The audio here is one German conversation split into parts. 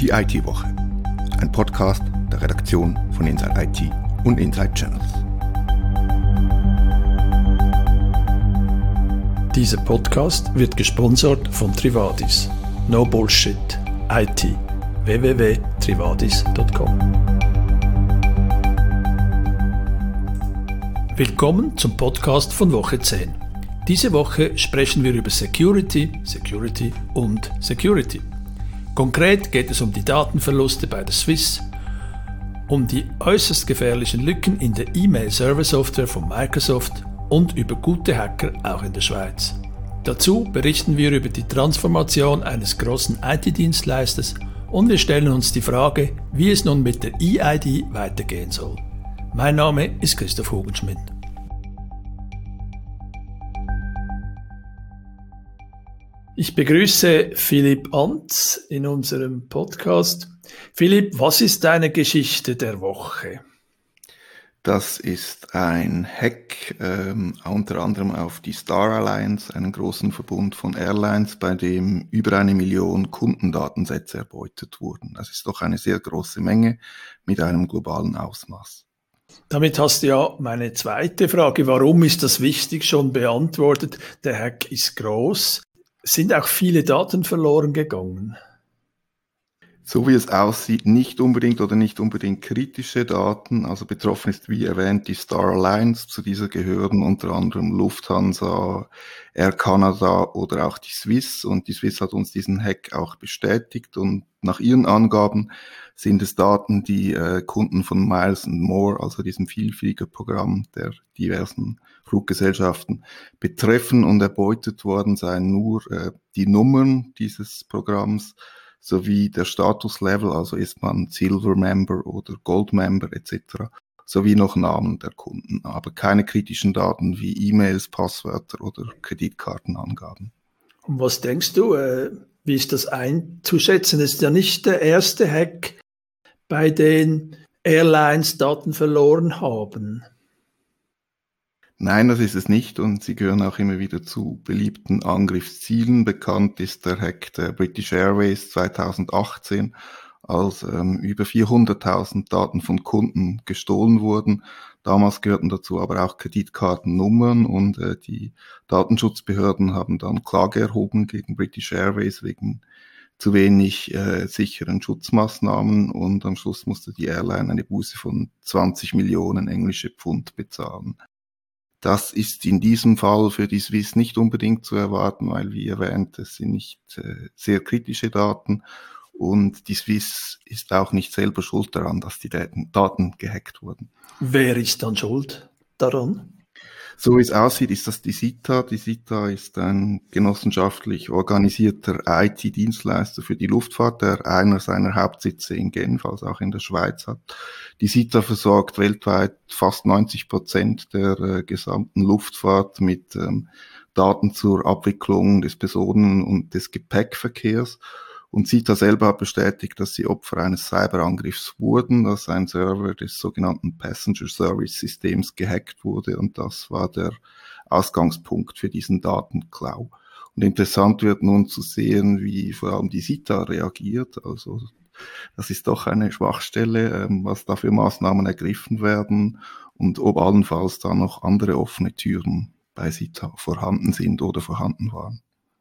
Die IT-Woche, ein Podcast der Redaktion von Inside IT und Inside Channels. Dieser Podcast wird gesponsert von Trivadis. No Bullshit. IT. www.trivadis.com. Willkommen zum Podcast von Woche 10. Diese Woche sprechen wir über Security und Security. Konkret geht es um die Datenverluste bei der Swiss, um die äußerst gefährlichen Lücken in der E-Mail-Server-Software von Microsoft und über gute Hacker auch in der Schweiz. Dazu berichten wir über die Transformation eines großen IT-Dienstleisters und wir stellen uns die Frage, wie es nun mit der eID weitergehen soll. Mein Name ist Christoph Hugenschmidt. Ich begrüße Philipp Antz in unserem Podcast. Philipp, was ist deine Geschichte der Woche? Das ist ein Hack, unter anderem auf die Star Alliance, einen großen Verbund von Airlines, bei dem über 1 Million Kundendatensätze erbeutet wurden. Das ist doch eine sehr große Menge mit einem globalen Ausmaß. Damit hast du ja meine zweite Frage, warum ist das wichtig, schon beantwortet. Der Hack ist groß. Sind auch viele Daten verloren gegangen? So wie es aussieht, nicht unbedingt kritische Daten. Also betroffen ist, wie erwähnt, die Star Alliance. Zu dieser gehören unter anderem Lufthansa, Air Canada oder auch die Swiss. Und die Swiss hat uns diesen Hack auch bestätigt. Und nach ihren Angaben sind es Daten, die Kunden von Miles & More, also diesem Vielfliegerprogramm der diversen Fluggesellschaften, betreffen, und erbeutet worden seien nur die Nummern dieses Programms sowie der Statuslevel, also ist man Silver Member oder Gold Member etc., sowie noch Namen der Kunden, aber keine kritischen Daten wie E-Mails, Passwörter oder Kreditkartenangaben. Und was denkst du, wie ist das einzuschätzen? Das ist ja nicht der erste Hack, bei dem Airlines Daten verloren haben. Nein, das ist es nicht, und sie gehören auch immer wieder zu beliebten Angriffszielen. Bekannt ist der Hack der British Airways 2018, als über 400.000 Daten von Kunden gestohlen wurden. Damals gehörten dazu aber auch Kreditkartennummern, und die Datenschutzbehörden haben dann Klage erhoben gegen British Airways wegen zu wenig sicheren Schutzmaßnahmen, und am Schluss musste die Airline eine Buße von 20 Millionen englische Pfund bezahlen. Das ist in diesem Fall für die Swiss nicht unbedingt zu erwarten, weil, wie erwähnt, es sind nicht sehr kritische Daten, und die Swiss ist auch nicht selber schuld daran, dass die Daten gehackt wurden. Wer ist dann schuld daran? So wie es aussieht, ist das die SITA. Die SITA ist ein genossenschaftlich organisierter IT-Dienstleister für die Luftfahrt, der einer seiner Hauptsitze in Genf, also auch in der Schweiz hat. Die SITA versorgt weltweit fast 90% der gesamten Luftfahrt mit Daten zur Abwicklung des Personen- und des Gepäckverkehrs. Und SITA selber hat bestätigt, dass sie Opfer eines Cyberangriffs wurden, dass ein Server des sogenannten Passenger Service Systems gehackt wurde, und das war der Ausgangspunkt für diesen Datenklau. Und interessant wird nun zu sehen, wie vor allem die SITA reagiert. Also das ist doch eine Schwachstelle, was da für Maßnahmen ergriffen werden und ob allenfalls da noch andere offene Türen bei SITA vorhanden sind oder vorhanden waren.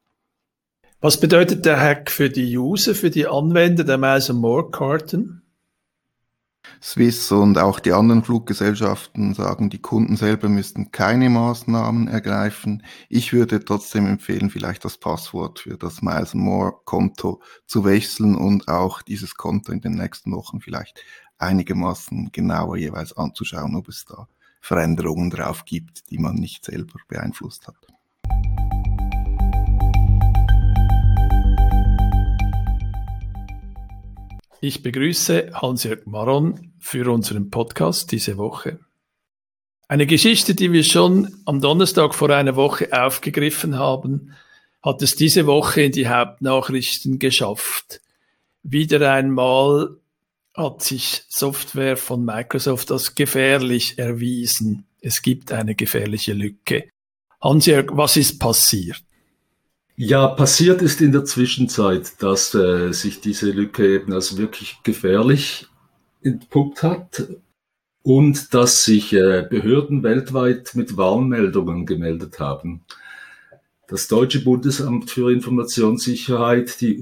Was bedeutet der Hack für die User, für die Anwender der Miles & More Karten? Swiss und auch die anderen Fluggesellschaften sagen, die Kunden selber müssten keine Maßnahmen ergreifen. Ich würde trotzdem empfehlen, vielleicht das Passwort für das Miles & More Konto zu wechseln und auch dieses Konto in den nächsten Wochen vielleicht einigermaßen genauer jeweils anzuschauen, ob es da Veränderungen drauf gibt, die man nicht selber beeinflusst hat. Ich begrüße Hans-Jörg Maron für unseren Podcast diese Woche. Eine Geschichte, die wir schon am Donnerstag vor einer Woche aufgegriffen haben, hat es diese Woche in die Hauptnachrichten geschafft. Wieder einmal hat sich Software von Microsoft als gefährlich erwiesen. Es gibt eine gefährliche Lücke. Hans-Jörg, was ist passiert? Ja, passiert ist in der Zwischenzeit, dass sich diese Lücke eben als wirklich gefährlich entpuppt hat und dass sich Behörden weltweit mit Warnmeldungen gemeldet haben. Das Deutsche Bundesamt für Informationssicherheit, die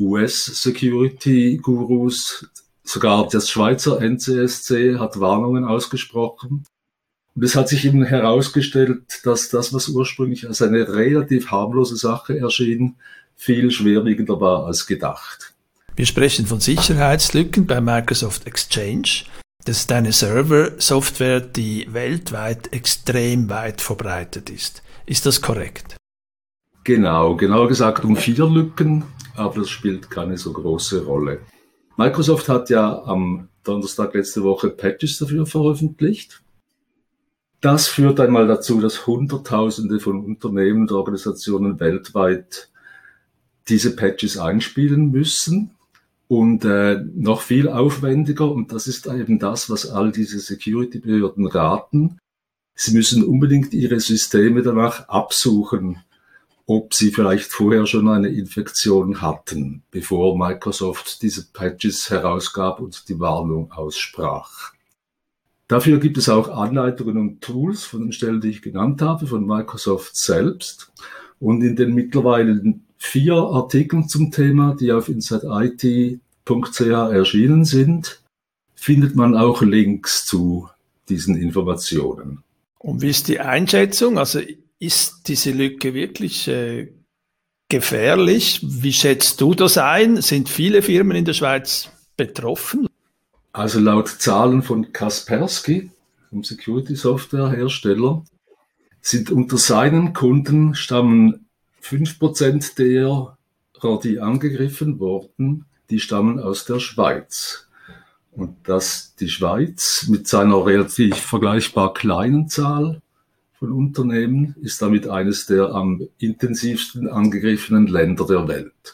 US-Security-Gurus, sogar das Schweizer NCSC hat Warnungen ausgesprochen. Und es hat sich eben herausgestellt, dass das, was ursprünglich als eine relativ harmlose Sache erschien, viel schwerwiegender war als gedacht. Wir sprechen von Sicherheitslücken bei Microsoft Exchange. Das ist eine Server-Software, die weltweit extrem weit verbreitet ist. Ist das korrekt? Genau gesagt um 4 Lücken, aber das spielt keine so große Rolle. Microsoft hat ja am Donnerstag letzte Woche Patches dafür veröffentlicht. Das führt einmal dazu, dass Hunderttausende von Unternehmen und Organisationen weltweit diese Patches einspielen müssen und noch viel aufwendiger. Und das ist eben das, was all diese Security-Behörden raten. Sie müssen unbedingt ihre Systeme danach absuchen, ob sie vielleicht vorher schon eine Infektion hatten, bevor Microsoft diese Patches herausgab und die Warnung aussprach. Dafür gibt es auch Anleitungen und Tools von den Stellen, die ich genannt habe, von Microsoft selbst. Und in den mittlerweile 4 Artikeln zum Thema, die auf insideit.ch erschienen sind, findet man auch Links zu diesen Informationen. Und wie ist die Einschätzung? Also ist diese Lücke wirklich gefährlich? Wie schätzt du das ein? Sind viele Firmen in der Schweiz betroffen? Also laut Zahlen von Kaspersky, dem Security-Software-Hersteller, sind unter seinen Kunden stammen 5% derer, die angegriffen wurden, die stammen aus der Schweiz. Und dass die Schweiz mit seiner relativ vergleichbar kleinen Zahl von Unternehmen ist damit eines der am intensivsten angegriffenen Länder der Welt.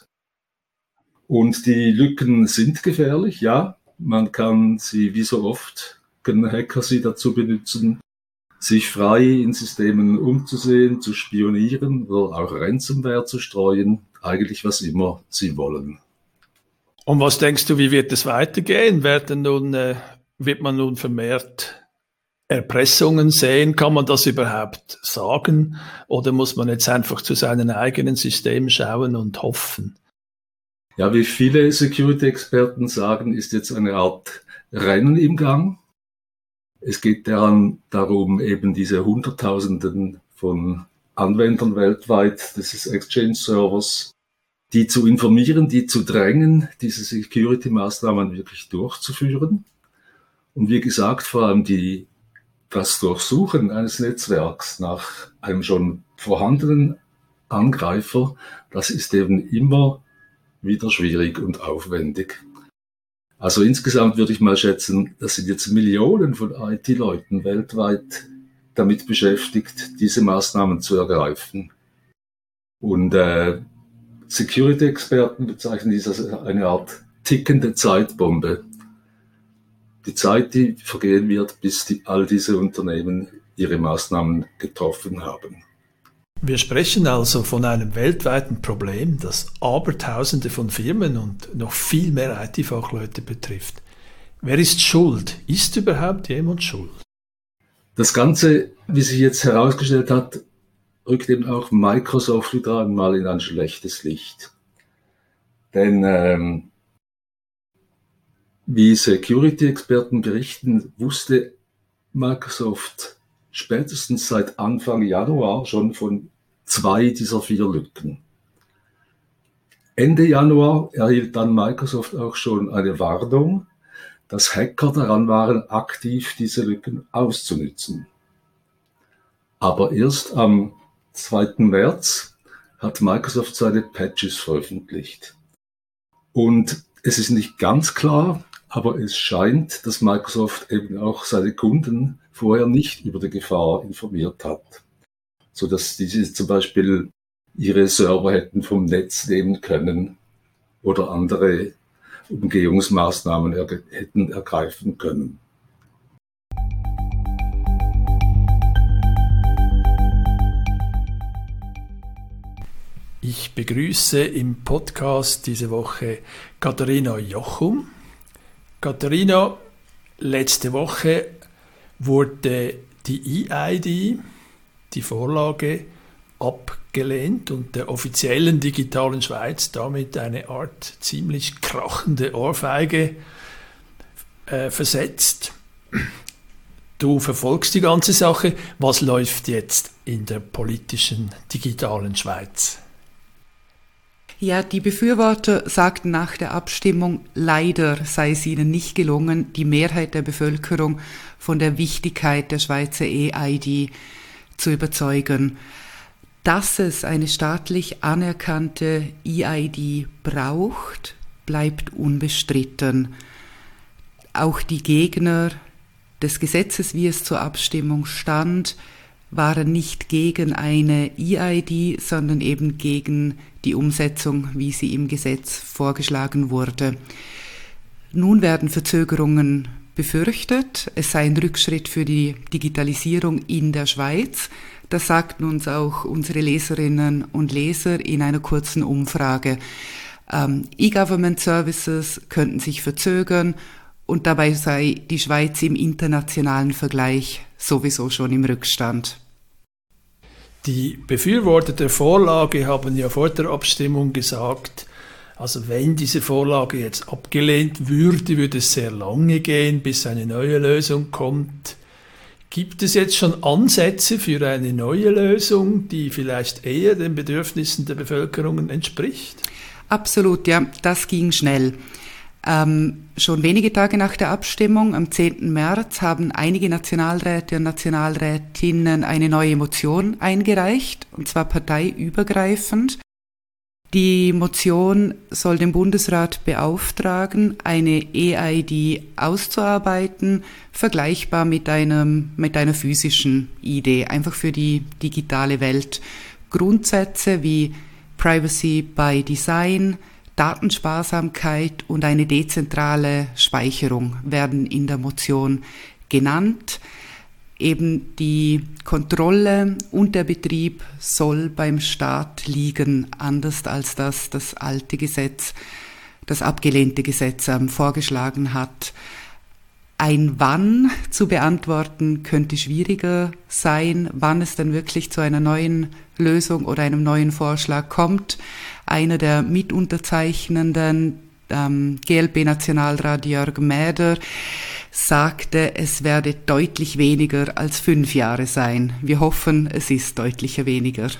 Und die Lücken sind gefährlich, ja. Man kann sie, wie so oft, können Hacker sie dazu benutzen, sich frei in Systemen umzusehen, zu spionieren oder auch Ransomware zu streuen, eigentlich was immer sie wollen. Und was denkst du, wie wird es weitergehen? Wird man nun vermehrt Erpressungen sehen? Kann man das überhaupt sagen? Oder muss man jetzt einfach zu seinen eigenen Systemen schauen und hoffen? Ja, wie viele Security-Experten sagen, ist jetzt eine Art Rennen im Gang. Es geht darum, eben diese Hunderttausenden von Anwendern weltweit des Exchange-Servers, die zu informieren, die zu drängen, diese Security-Maßnahmen wirklich durchzuführen. Und wie gesagt, vor allem das Durchsuchen eines Netzwerks nach einem schon vorhandenen Angreifer, das ist eben immer wieder schwierig und aufwendig. Also insgesamt würde ich mal schätzen, das sind jetzt Millionen von IT-Leuten weltweit damit beschäftigt, diese Maßnahmen zu ergreifen. Und Security-Experten bezeichnen dies als eine Art tickende Zeitbombe. Die Zeit, die vergehen wird, bis all diese Unternehmen ihre Maßnahmen getroffen haben. Wir sprechen also von einem weltweiten Problem, das Abertausende von Firmen und noch viel mehr IT-Fachleute betrifft. Wer ist schuld? Ist überhaupt jemand schuld? Das Ganze, wie sich jetzt herausgestellt hat, rückt eben auch Microsoft wieder einmal in ein schlechtes Licht. Denn wie Security-Experten berichten, wusste Microsoft spätestens seit Anfang Januar schon von 2 dieser 4 Lücken. Ende Januar erhielt dann Microsoft auch schon eine Warnung, dass Hacker daran waren, aktiv diese Lücken auszunützen. Aber erst am 2. März hat Microsoft seine Patches veröffentlicht. Und es ist nicht ganz klar, aber es scheint, dass Microsoft eben auch seine Kunden vorher nicht über die Gefahr informiert hat, sodass diese zum Beispiel ihre Server hätten vom Netz nehmen können oder andere Umgehungsmaßnahmen hätten ergreifen können. Ich begrüße im Podcast diese Woche Katharina Jochum. Katharina, letzte Woche wurde die EID, die Vorlage, abgelehnt und der offiziellen digitalen Schweiz damit eine Art ziemlich krachende Ohrfeige versetzt. Du verfolgst die ganze Sache. Was läuft jetzt in der politischen digitalen Schweiz? Ja, die Befürworter sagten nach der Abstimmung, leider sei es ihnen nicht gelungen, die Mehrheit der Bevölkerung von der Wichtigkeit der Schweizer EID zu überzeugen. Dass es eine staatlich anerkannte EID braucht, bleibt unbestritten. Auch die Gegner des Gesetzes, wie es zur Abstimmung stand, waren nicht gegen eine EID, sondern eben gegen die Umsetzung, wie sie im Gesetz vorgeschlagen wurde. Nun werden Verzögerungen befürchtet. Es sei ein Rückschritt für die Digitalisierung in der Schweiz. Das sagten uns auch unsere Leserinnen und Leser in einer kurzen Umfrage. E-Government Services könnten sich verzögern und dabei sei die Schweiz im internationalen Vergleich sowieso schon im Rückstand. Die Befürworter der Vorlage haben ja vor der Abstimmung gesagt, also wenn diese Vorlage jetzt abgelehnt würde es sehr lange gehen, bis eine neue Lösung kommt. Gibt es jetzt schon Ansätze für eine neue Lösung, die vielleicht eher den Bedürfnissen der Bevölkerung entspricht? Absolut, ja, das ging schnell. Schon wenige Tage nach der Abstimmung, am 10. März, haben einige Nationalräte und Nationalrätinnen eine neue Motion eingereicht, und zwar parteiübergreifend. Die Motion soll den Bundesrat beauftragen, eine EID auszuarbeiten, vergleichbar mit einer physischen ID, einfach für die digitale Welt. Grundsätze wie Privacy by Design, Datensparsamkeit und eine dezentrale Speicherung werden in der Motion genannt. Eben die Kontrolle und der Betrieb soll beim Staat liegen, anders als das alte Gesetz, das abgelehnte Gesetz vorgeschlagen hat. Ein Wann zu beantworten könnte schwieriger sein, wann es dann wirklich zu einer neuen Lösung oder einem neuen Vorschlag kommt. Einer der Mitunterzeichnenden, GLP-Nationalrat Jörg Mäder, sagte, es werde deutlich weniger als 5 Jahre sein. Wir hoffen, es ist deutlicher weniger.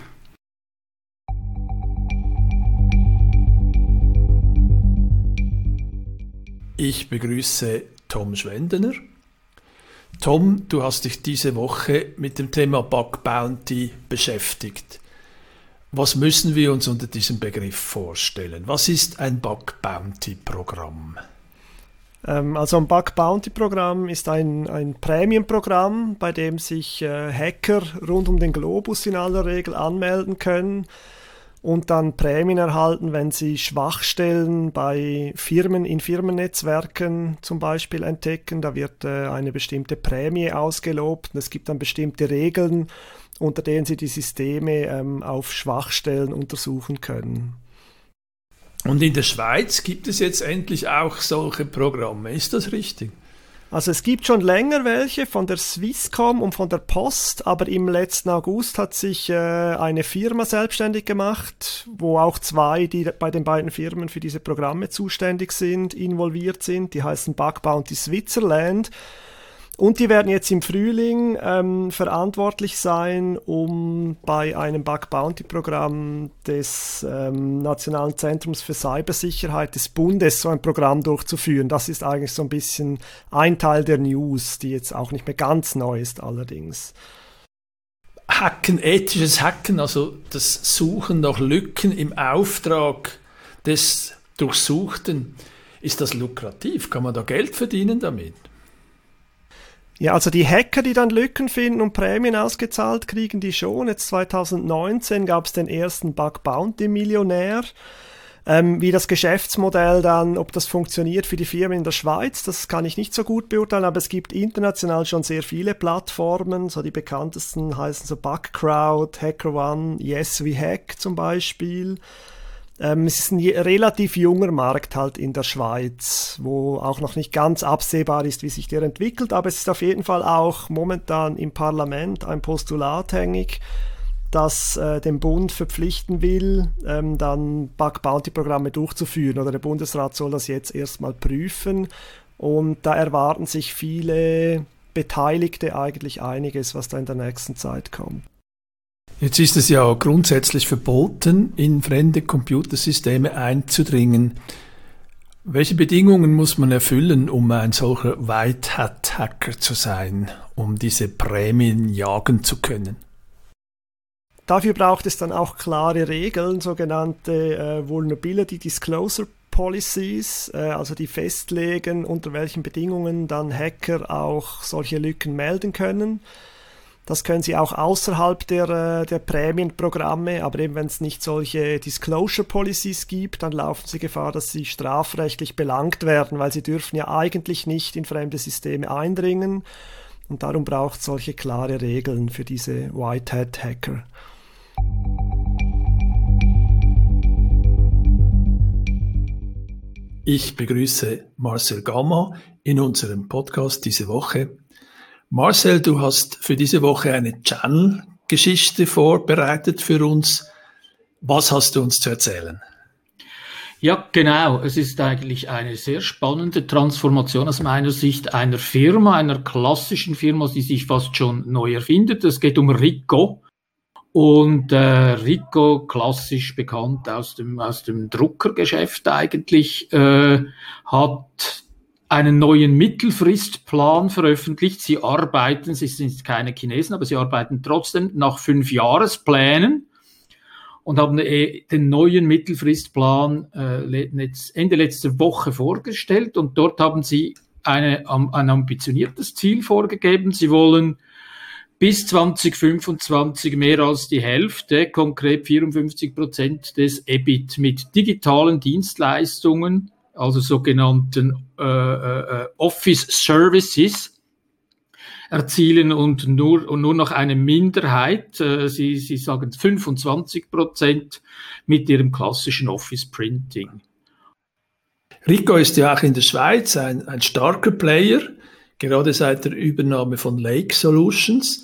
Ich begrüße Tom Schwendener. Tom, du hast dich diese Woche mit dem Thema Bug Bounty beschäftigt. Was müssen wir uns unter diesem Begriff vorstellen? Was ist ein Bug Bounty Programm? Also ein Bug Bounty Programm ist ein Prämienprogramm, bei dem sich Hacker rund um den Globus in aller Regel anmelden können und dann Prämien erhalten, wenn sie Schwachstellen bei Firmen in Firmennetzwerken zum Beispiel entdecken. Da wird eine bestimmte Prämie ausgelobt und es gibt dann bestimmte Regeln, unter denen sie die Systeme auf Schwachstellen untersuchen können. Und in der Schweiz gibt es jetzt endlich auch solche Programme, ist das richtig? Also es gibt schon länger welche von der Swisscom und von der Post, aber im letzten August hat sich eine Firma selbstständig gemacht, wo auch 2, die bei den beiden Firmen für diese Programme zuständig sind, involviert sind. Die heißen Bug Bounty Switzerland. Und die werden jetzt im Frühling verantwortlich sein, um bei einem Bug Bounty Programm des Nationalen Zentrums für Cybersicherheit des Bundes so ein Programm durchzuführen. Das ist eigentlich so ein bisschen ein Teil der News, die jetzt auch nicht mehr ganz neu ist allerdings. Hacken, ethisches Hacken, also das Suchen nach Lücken im Auftrag des Durchsuchten, ist das lukrativ? Kann man da Geld verdienen damit? Ja, also die Hacker, die dann Lücken finden und Prämien ausgezahlt kriegen, die schon. Jetzt 2019 gab es den ersten Bug Bounty Millionär. Wie das Geschäftsmodell dann, ob das funktioniert für die Firmen in der Schweiz, das kann ich nicht so gut beurteilen, aber es gibt international schon sehr viele Plattformen, so die bekanntesten heißen so Bugcrowd, HackerOne, YesWeHack zum Beispiel. Es ist ein relativ junger Markt halt in der Schweiz, wo auch noch nicht ganz absehbar ist, wie sich der entwickelt, aber es ist auf jeden Fall auch momentan im Parlament ein Postulat hängig, das den Bund verpflichten will, dann Bug-Bounty-Programme durchzuführen. Oder der Bundesrat soll das jetzt erstmal prüfen. Und da erwarten sich viele Beteiligte eigentlich einiges, was da in der nächsten Zeit kommt. Jetzt ist es ja grundsätzlich verboten, in fremde Computersysteme einzudringen. Welche Bedingungen muss man erfüllen, um ein solcher White-Hat-Hacker zu sein, um diese Prämien jagen zu können? Dafür braucht es dann auch klare Regeln, sogenannte Vulnerability Disclosure Policies, also die festlegen, unter welchen Bedingungen dann Hacker auch solche Lücken melden können. Das können sie auch außerhalb der Prämienprogramme, aber eben wenn es nicht solche Disclosure Policies gibt, dann laufen sie Gefahr, dass sie strafrechtlich belangt werden, weil sie dürfen ja eigentlich nicht in fremde Systeme eindringen und darum braucht es solche klare Regeln für diese White-Hat-Hacker. Ich begrüße Marcel Gamma in unserem Podcast diese Woche. Marcel, du hast für diese Woche eine Channel-Geschichte vorbereitet für uns. Was hast du uns zu erzählen? Ja, genau. Es ist eigentlich eine sehr spannende Transformation aus meiner Sicht einer Firma, einer klassischen Firma, die sich fast schon neu erfindet. Es geht um Ricoh. Und Ricoh, klassisch bekannt aus dem Druckergeschäft eigentlich, hat einen neuen Mittelfristplan veröffentlicht. Sie sind keine Chinesen, aber sie arbeiten trotzdem nach 5 Jahresplänen und haben den neuen Mittelfristplan Ende letzter Woche vorgestellt. Und dort haben sie ein ambitioniertes Ziel vorgegeben. Sie wollen bis 2025 mehr als die Hälfte, konkret 54% des EBIT mit digitalen Dienstleistungen, also sogenannten Office Services, erzielen und nur noch eine Minderheit, sie sagen 25% mit ihrem klassischen Office Printing. Ricoh ist ja auch in der Schweiz ein starker Player, gerade seit der Übernahme von Lake Solutions.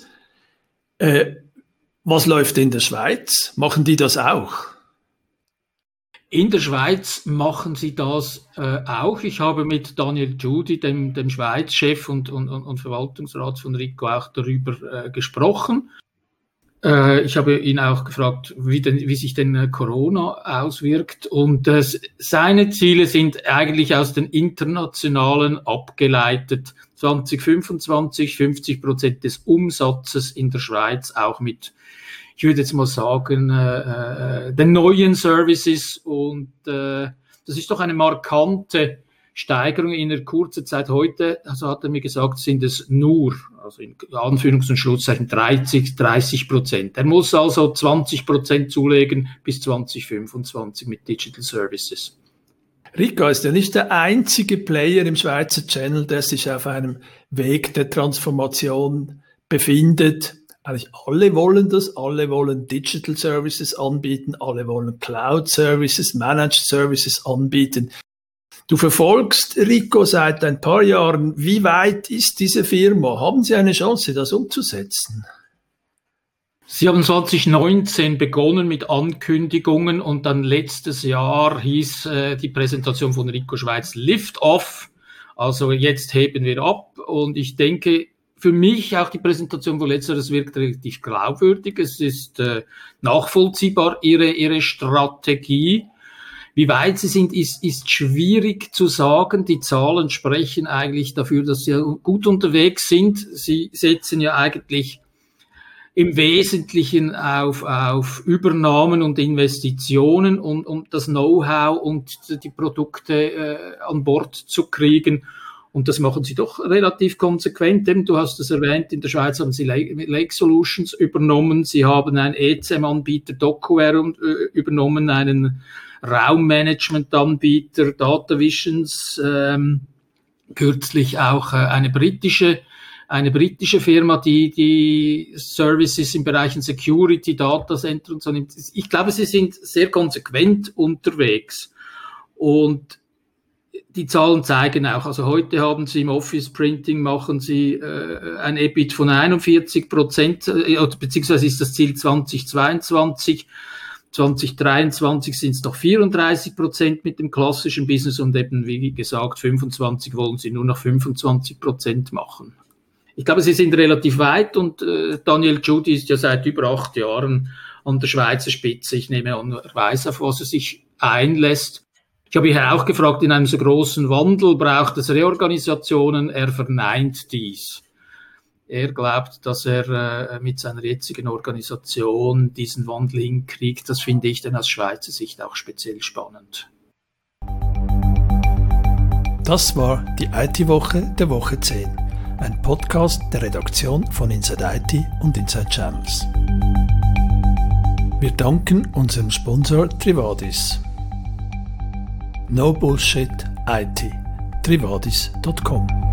Was läuft in der Schweiz? Machen die das auch? In der Schweiz machen sie das auch. Ich habe mit Daniel Judy, dem Schweiz-Chef und Verwaltungsrat von Ricoh, auch darüber gesprochen. Ich habe ihn auch gefragt, wie sich denn Corona auswirkt. Und seine Ziele sind eigentlich aus den internationalen abgeleitet. 2025 50% des Umsatzes in der Schweiz auch mit, ich würde jetzt mal sagen, den neuen Services. Und das ist doch eine markante Steigerung in einer kurzen Zeit. Heute, also hat er mir gesagt, sind es nur, also in Anführungs- und Schlusszeichen 30%. Er muss also 20% zulegen bis 2025 mit Digital Services. Ricoh ist ja nicht der einzige Player im Schweizer Channel, der sich auf einem Weg der Transformation befindet. Eigentlich alle wollen das, alle wollen Digital Services anbieten, alle wollen Cloud Services, Managed Services anbieten. Du verfolgst Ricoh seit ein paar Jahren. Wie weit ist diese Firma? Haben Sie eine Chance, das umzusetzen? Sie haben 2019 begonnen mit Ankündigungen und dann letztes Jahr hieß die Präsentation von Ricoh Schweiz Lift Off. Also jetzt heben wir ab und ich denke, für mich auch die Präsentation von letzteres wirkt relativ glaubwürdig. Es ist nachvollziehbar, ihre Strategie. Wie weit sie sind, ist schwierig zu sagen. Die Zahlen sprechen eigentlich dafür, dass sie gut unterwegs sind. Sie setzen ja eigentlich im Wesentlichen auf Übernahmen und Investitionen, um das Know-how und die Produkte an Bord zu kriegen. Und das machen sie doch relativ konsequent. Du hast es erwähnt, in der Schweiz haben sie Lake Solutions übernommen. Sie haben einen ECM-Anbieter DocuWare übernommen, einen Raummanagement-Anbieter DataVisions, kürzlich auch eine britische Firma, die Services im Bereich Security, Datacenter und so nimmt. Ich glaube, sie sind sehr konsequent unterwegs. Und die Zahlen zeigen auch, also heute haben sie im Office Printing, machen sie ein EBIT von 41%, beziehungsweise ist das Ziel 2022. 2023 sind es noch 34% mit dem klassischen Business und eben, wie gesagt, 25 wollen sie nur noch 25% machen. Ich glaube, sie sind relativ weit und Daniel Judy ist ja seit über 8 Jahren an der Schweizer Spitze. Ich nehme an, er weiß, auf was er sich einlässt. Ich habe ihn auch gefragt, in einem so großen Wandel braucht es Reorganisationen. Er verneint dies. Er glaubt, dass er mit seiner jetzigen Organisation diesen Wandel hinkriegt. Das finde ich dann aus Schweizer Sicht auch speziell spannend. Das war die IT-Woche der Woche 10. Ein Podcast der Redaktion von Inside IT und Inside Channels. Wir danken unserem Sponsor Trivadis. No Bullshit IT. Trivadis.com